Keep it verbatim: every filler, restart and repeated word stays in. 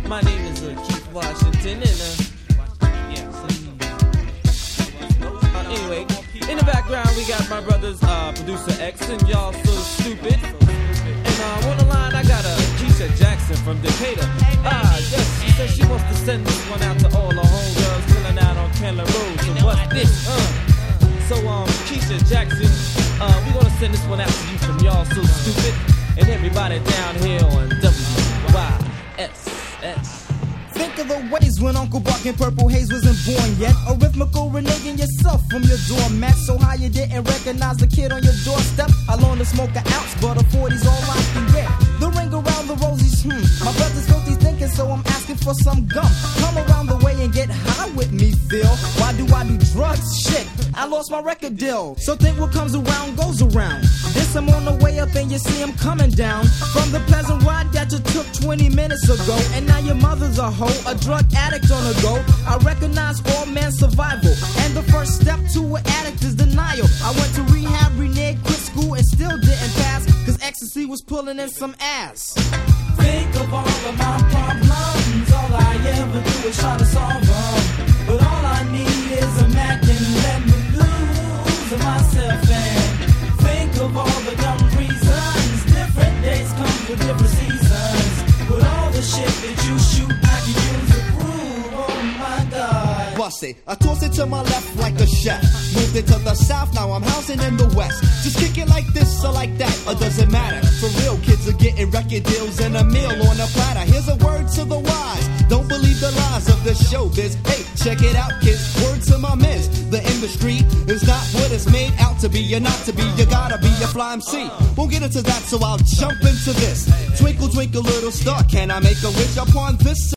My name is uh, Keith Washington, and uh, yeah. So, uh, anyway, in the background we got my brothers, uh, producer X, and y'all so stupid. And uh, on the line I got a uh, Keisha Jackson from Decatur. Ah, yes, she said she wants to send this one out to all the homegirls chilling out on Keller Road. So what's this? Uh. So um, Keisha Jackson, uh, we gonna send this one out to you from y'all so stupid, and everybody down here on W Y S S. Think of the ways when Uncle Buck and Purple Haze wasn't born yet. A rhythmical reneging yourself from your doormat. So how you didn't recognize the kid on your doorstep? I learned to smoke an ounce, but a forty's all I can get. The ring around the rosies, hmm. My brother's filthy thinking, so I'm asking for some gum. Come around the way and get high with me, Phil. Why do I do drugs? Shit, I lost my record deal. So think what comes around goes around. This I'm on the way up and you see I'm coming down from the pleasant ride that you took twenty minutes ago. And now your mother's a hoe, a drug addict on the go. I recognize all man's survival, and the first step to an addict is denial. I went to rehab, reneged, quit school, and still didn't pass, cause ecstasy was pulling in some ass. Think of all of my problems, all I ever do is try to solve them. But all I need is a Mac and let me lose myself. And think of all the dumb reasons, different days come with different seasons. But all the shit that you shoot, I can use to prove, oh my God. Bust it, I toss it to my left like a chef. Moved it to the south, now I'm housing in the west. Just kick it like this or like that, or does it matter? For real, kids are getting record deals and a meal on a platter. Here's a word to the wise, don't believe the lies of the showbiz. Hey, check it out, kids, word to my miz. The industry is not what it's made out to be. You're not to be, you gotta be a fly M C. Won't get into that, so I'll jump into this. Twinkle, twinkle, little star, can I make a wish upon this?